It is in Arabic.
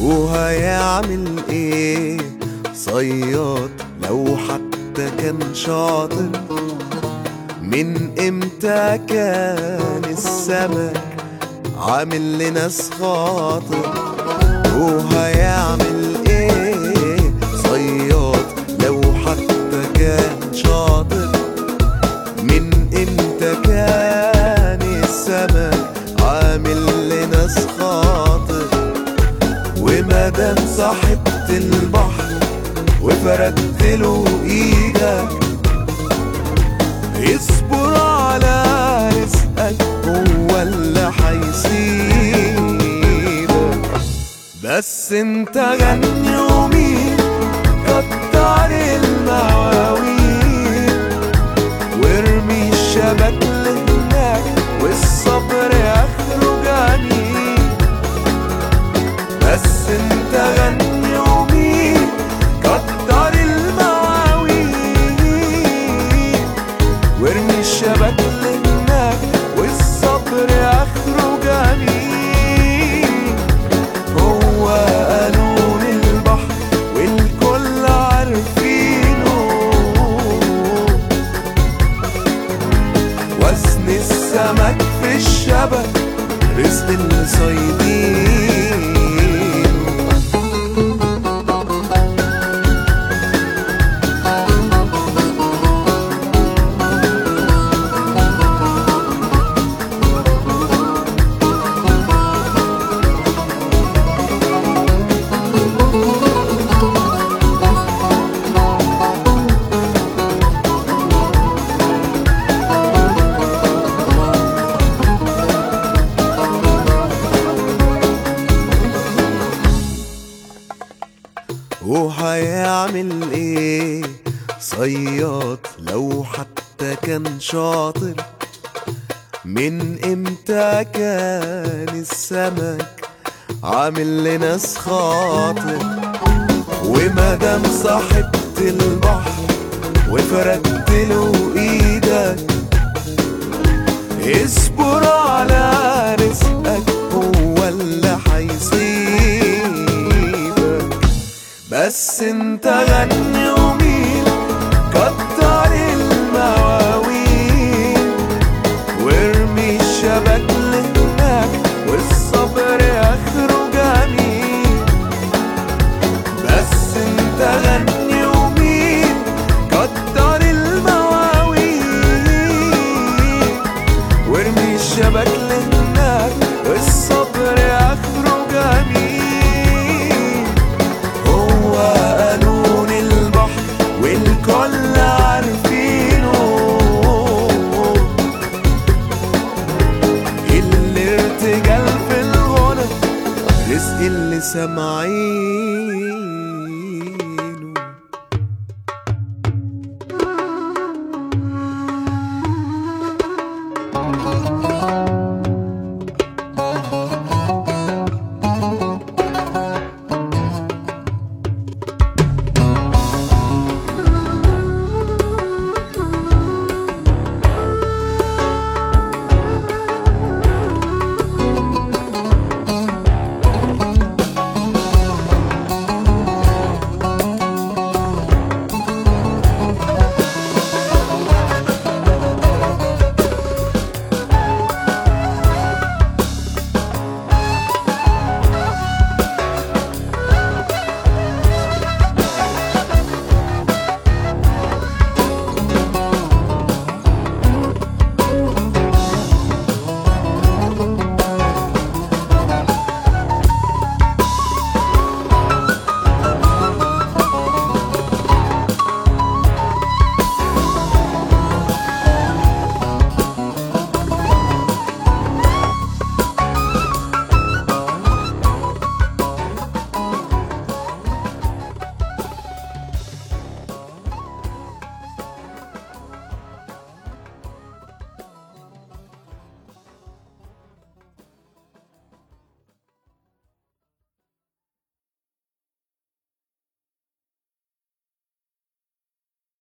وهيعمل ايه صياد لو حتى كان شاطر؟ من امتى كان السمك عامل لناس خاطر؟ وهيعمل ايه صياد لو حتى كان شاطر؟ من امتى كان السمك عامل لناس خاطر؟ ومادام صاحبت البحر وفردت له ايدك، اصبر على رزقك هو اللي هيسيبك. بس انت غني ومين كتر المواويل وارمي الشبك لهناك والصبر اخره جميل. بس انت غني ومين كتر المواويل وارمي الشبك لهناك والصبر اخره جميل. هو قانون البحر والكل عارفينه، وزن السمك في الشبك رزق الصيادين. وهيعمل ايه صياد لو حتى كان شاطر؟ من امتى كان السمك عامل لناس خاطر؟ ومادام صاحبت البحر وفردت له ايدك، اصبر على رزقك هو اللي هيسيبك. بس انت غني ومين كتر المواويل وارمي الشبك لهناك والصبر اخره جميل. بس انت غني ومين كتر المواويل وارمي الشبك لهناك والصبر اخره جميل. هو قانون البحر والكل عارفينه، الارتجال في الغنى رزق اللي سامعين.